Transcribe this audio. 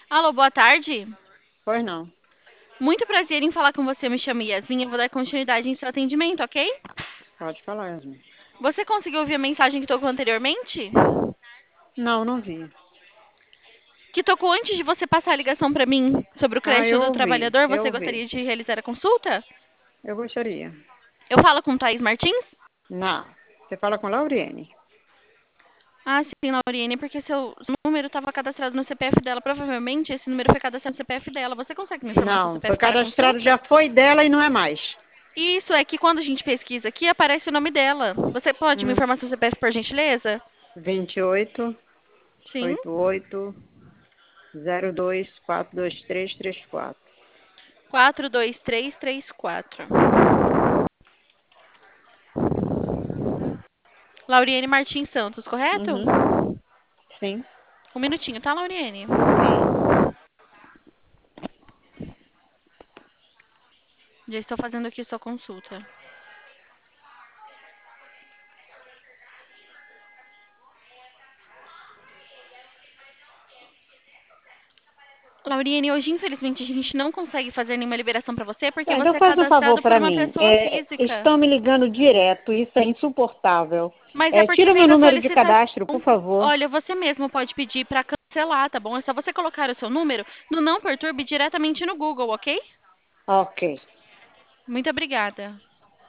Alô, boa tarde. Pois não. Muito prazer em falar com você. Me chamo Yasmin. Eu vou dar continuidade em seu atendimento, ok? Pode falar, Yasmin. Você conseguiu ouvir a mensagem que tocou anteriormente? Não, não vi. Que tocou antes de você passar a ligação para mim sobre o Ah, creche eu do ouvi, trabalhador. eu Você ouvi. gostaria de realizar a consulta? Eu gostaria. Eu falo com Thaís Martins? Não. Você fala com Lauriene. Ah, sim, Lauriane, porque seu número estava cadastrado no CPF dela. Provavelmente esse número foi cadastrado no CPF dela. Você consegue me informar seu Não, foi CPF para a cadastrado, consulta? já foi dela e não é mais. Isso é que quando a gente pesquisa aqui, aparece o nome dela. Você pode me Hum, informar seu CPF, por gentileza? 28 Sim. 88 02 42334. 42334. Lauriane Martins Santos, correto? Uhum. Sim, Um minutinho, tá, Lauriane? sim. Já estou fazendo aqui sua consulta. Lauriane, hoje infelizmente a gente não consegue fazer nenhuma liberação para você porque Tá, então você é faz um favor cadastrado por para uma mim. pessoa física. Estão me ligando direto, isso é insuportável. Mas é porque Tira o veio meu na número de solicitação. cadastro, por favor. Olha, você mesmo pode pedir para cancelar, tá bom? É só você colocar o seu número no Não Perturbe diretamente no Google, ok? Ok. Muito obrigada.